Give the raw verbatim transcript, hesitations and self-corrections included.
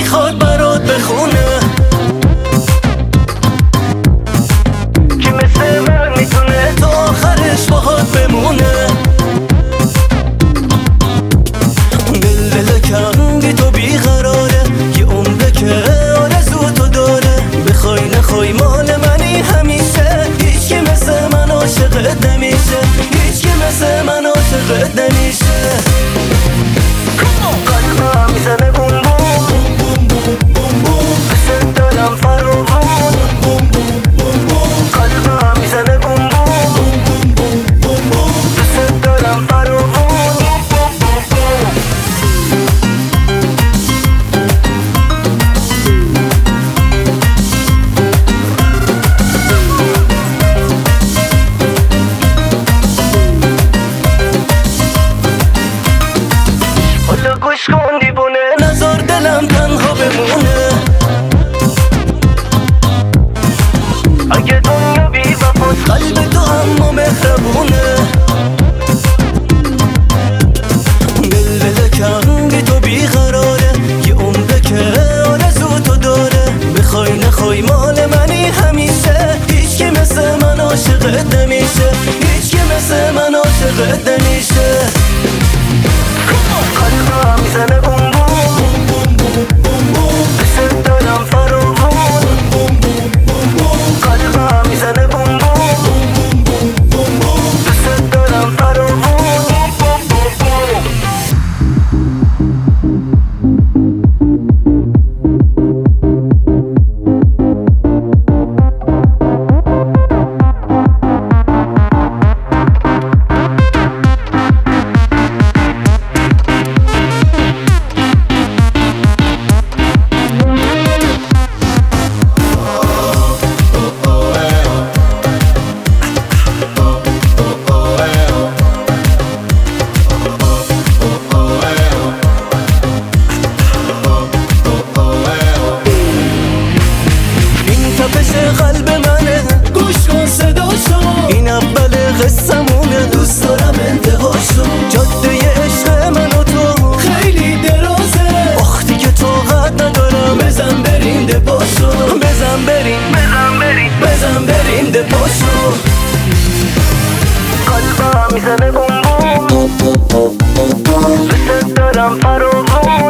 میخواد برات بخونه، که مثل من میتونه تا آخرش باهات بمونه. دل دل کنگی تو بیقراره، یه عمره که آرزو تو داره. بخوای نخوای مال منی همیشه، هیچ که مثل من عاشقت نمیشه، هیچ که مثل من عاشقت نمیشه. قلبم میزنه بوم بوم بوم بوم، مثل دلم فراوون. قلبم میزنه بوم بوم بوم بوم، مثل دلم فراوون. حالا گوش کن دیوونه، نذار دلم تنها بمونه. اگه دنیا بی وفاست، قلب تو اما مهربونه. دل دل کنگی تو بیقراره، یه عمره که آرزو تو داره. بخوای نخوای مال منی همیشه، هیچ که مثل من عاشقت نمیشه، هیچ که مثل من عاشقت نمیشه. قلبم میزنه بوم بوم بوم بوم، مثل دلم فراوون. قلبم میزنه بوم بوم بوم بوم، مثل دلم فراوون. تپش قلب منه، گوش کن صداشو، این اول قصمونه. دوست دارم انتهاشو، جاده عشق من و تو خیلی درازه. وقتی که طاقت ندارم، بزن بریم دپاشو، بزن بریم بزن بریم بزن بریم دپاشو. قلبم میزنه بوم بوم، مثل دلم فراوون.